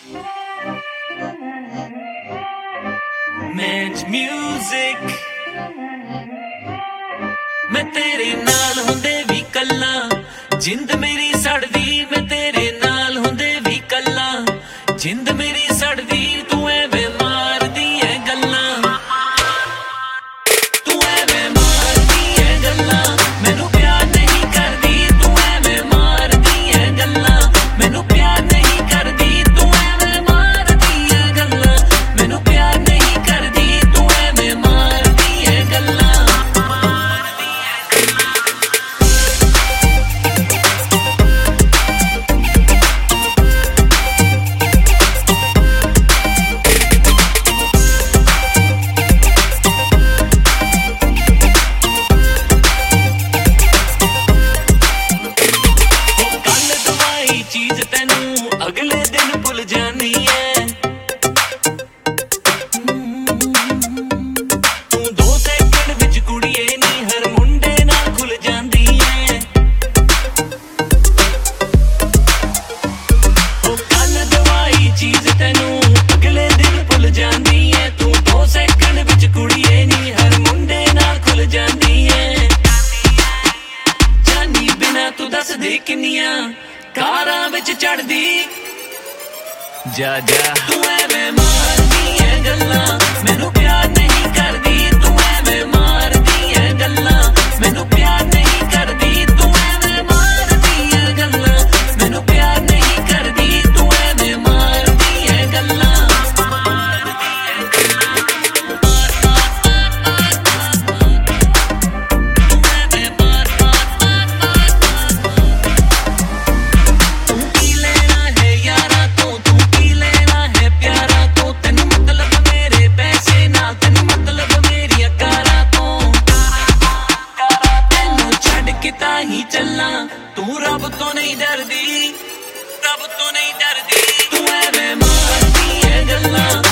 match music मैं तेरे नाल हुंदे भी कल्ला जिंद मेरी सड़दी मैं तेरे नाल हुंदे भी कल्ला जिंद मेरी सड़दी तू एवें मारदी है गल्ला तू एवें मारदी है गल्ला मैनू प्यार नहीं करदी तू एवें मारदी है गल्ला मैनू प्यार नहीं करदी तू एवें मारदी है गल्ला मैनू प्यार नहीं करदी तू एवें मारदी है गल्ला चीज तेनू अगले दिन भुल जानी है तू 2 सेकंड विच कुड़िए नी हर मुंडे नाल खुल जांदी है ओ कल दवाई चीज तेनू अगले दिन भुल जांदी है तू 2 सेकंड विच कुड़िए नी हर मुंडे नाल खुल जांदी है जानी बिना तू दस दे किन्नियां कारां विच चढ़दी जा जा तू एवें मारदी है गल्ला मैनू प्यार नहीं करदी तू एवें मारदी है गल्ला मैनू प्यार नहीं करदी तू एवें मारदी है गल्ला मैनू प्यार नहीं करदी तू एवें मारदी है गल्ला ही चलना तू रब तो नहीं डरदी रब तो नहीं डरदी तू एवें मारदी है गल्ला